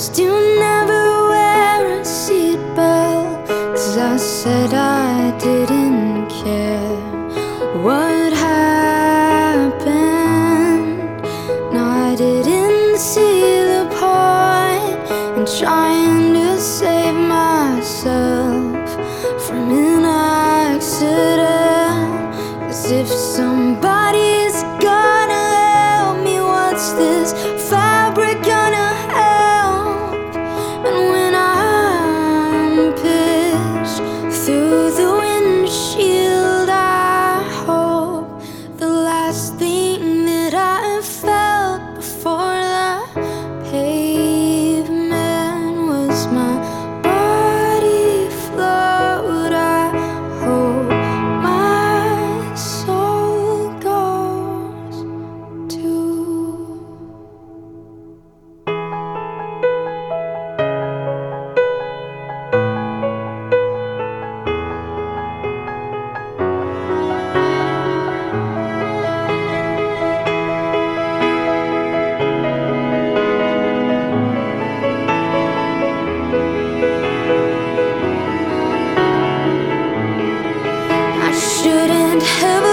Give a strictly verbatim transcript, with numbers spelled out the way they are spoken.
promised you never wear a seatbelt, 'cause I said I didn't care what happened. No, I didn't see the point in trying to save myself from an accident. 'Cause if somebody's gonna help me, what's this fabric gonna help? And when I'm pitched through the windshield, I hope the last thing that I felt before the pavement was my body float. I hope my soul goes too. I shouldn't have